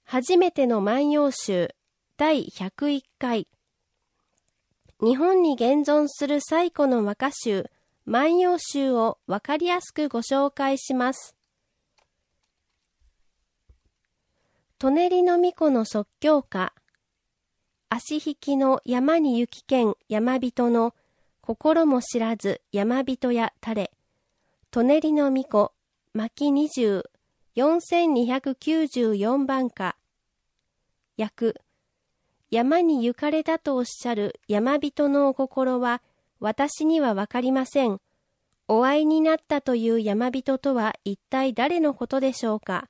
初めての万葉集第101回。日本に現存する最古の和歌集、万葉集をわかりやすくご紹介します。舎人巫女の即興歌。足引きの山に行きけん山人の心も知らず山人やたれ。舎人巫女、巻20、4294番歌。訳。山に行かれたとおっしゃる山人のお心は私にはわかりません。お会いになったという山人とは一体誰のことでしょうか。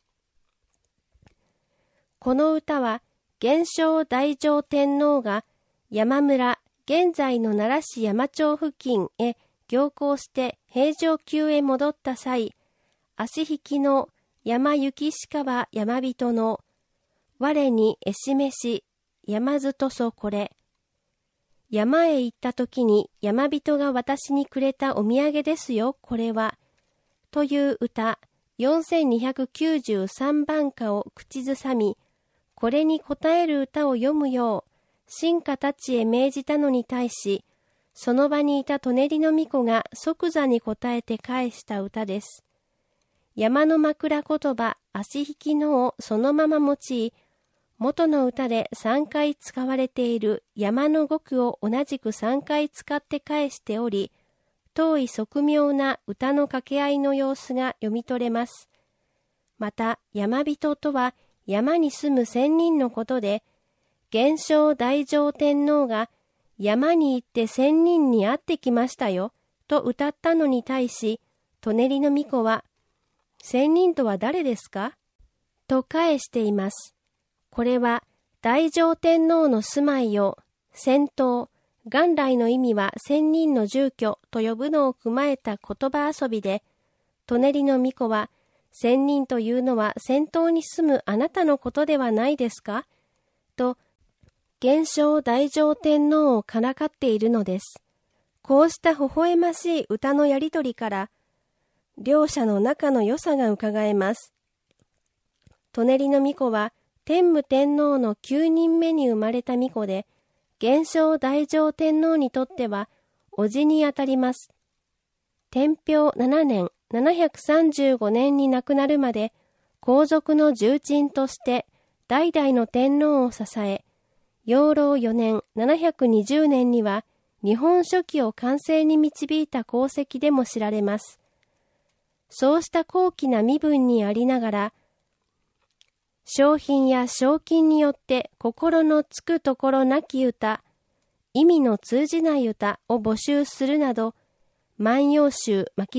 この歌は元正大乗天皇が山村、現在の奈良市山町付近へ行幸して平城宮へ戻った際、足引きの山行しかは山人の我にえしめし山ずとそこれ。山へ行った時に山人が私にくれたお土産ですよ、これは。という歌、4293番歌を口ずさみ、これに応える歌を読むよう、臣下たちへ命じたのに対し、その場にいた舎人巫女が即座に答えて返した歌です。山の枕言葉、足引きのをそのまま用い、元の歌で3回使われている山の語句を同じく3回使って返しており、遠い側妙な歌の掛け合いの様子が読み取れます。また、山人とは山に住む仙人のことで、元正大乗天皇が山に行って仙人に会ってきましたよ、と歌ったのに対し、舎人巫女は、仙人とは誰ですかと返しています。これは大乗天皇の住まいを仙洞、元来の意味は仙人の住居と呼ぶのを踏まえた言葉遊びで、舎人巫女は仙人というのは仙洞に住むあなたのことではないですかと、元正大乗天皇をからかっているのです。こうした微笑ましい歌のやりとりから、両者の仲の良さがうかがえます。舎人巫女は、天武天皇の9人目に生まれた巫女で、元正大乗天皇にとっては、叔父にあたります。天平7年、735年に亡くなるまで、皇族の重鎮として、代々の天皇を支え、養老4年、720年には、日本書紀を完成に導いた功績でも知られます。そうした高貴な身分にありながら、賞品や賞金によって心のつくところなき歌、意味の通じない歌を募集するなど、万葉集巻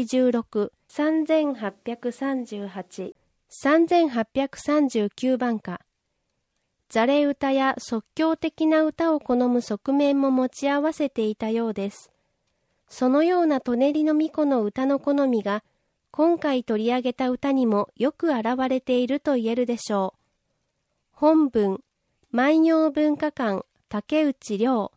16、3838、3839番歌、ざれ歌や即興的な歌を好む側面も持ち合わせていたようです。そのような舎人巫女の歌の好みが、今回取り上げた歌にもよく現れていると言えるでしょう。本文、万葉文化館、竹内涼。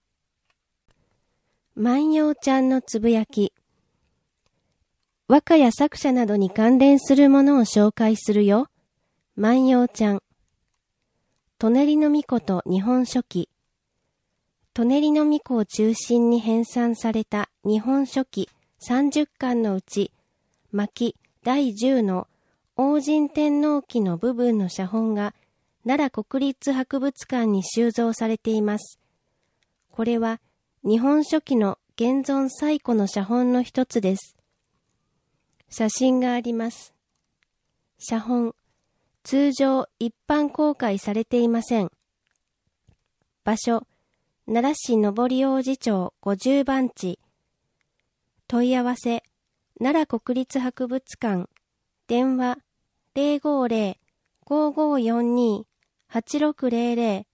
万葉ちゃんのつぶやき。和歌や作者などに関連するものを紹介するよ。万葉ちゃん。舎人巫女と日本書紀。舎人巫女を中心に編纂された日本書紀30巻のうち、巻第10の王神天皇記の部分の写本が奈良国立博物館に収蔵されています。これは日本書紀の現存最古の写本の一つです。写真があります。写本、通常一般公開されていません。場所、奈良市上り王子町50番地。問い合わせ、奈良国立博物館、電話 050-5542-8600